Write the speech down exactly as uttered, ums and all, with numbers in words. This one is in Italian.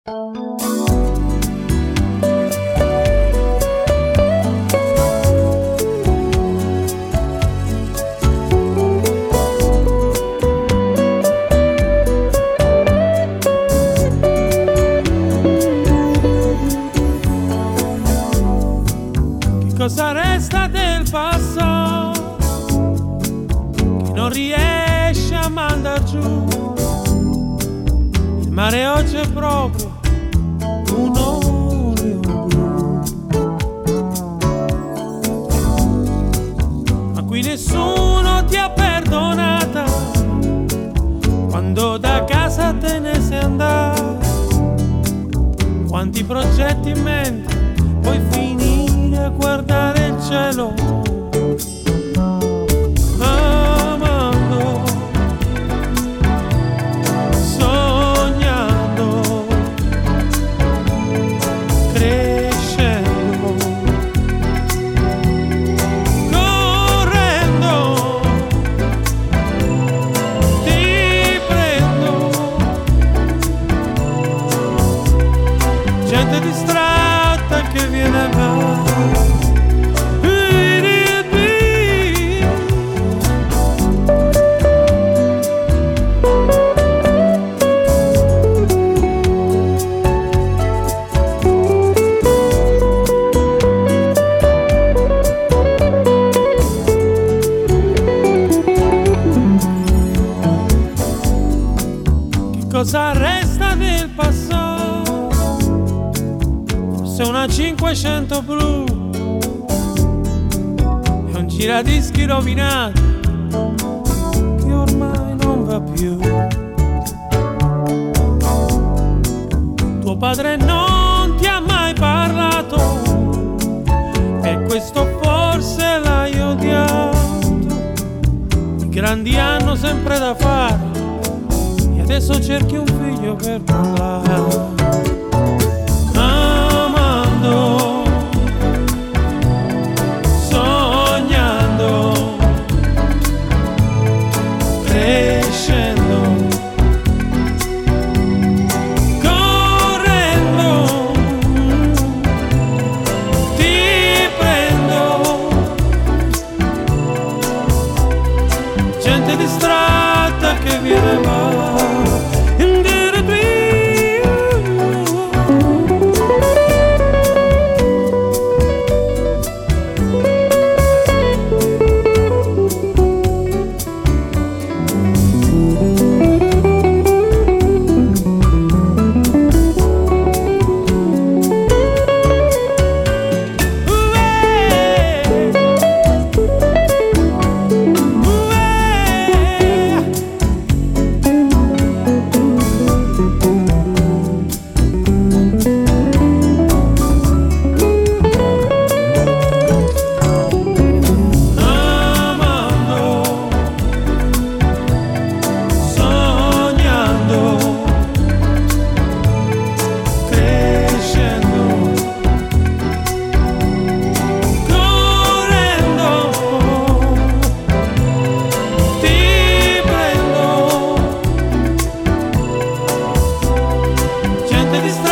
Cosa resta del passato che non riesce a mandar giù? Il mare oggi è proprio un olio blu, ma qui nessuno ti ha perdonata quando da casa te ne sei andato. Quanti progetti in mente puoi finire a guardare il cielo, amando, sognando, crescendo, correndo, ti prendo, gente distratta che viene e va. Cosa resta del passato? Forse una cinquecento blu e un giradischi rovinato che ormai non va più. Tuo padre non ti ha mai parlato, per questo forse l'hai odiato. I grandi hanno sempre da fare, adesso cerchi un figlio per parlare. Amando, sognando, crescendo, correndo, ti prendo, gente distratta che viene e va. Gente di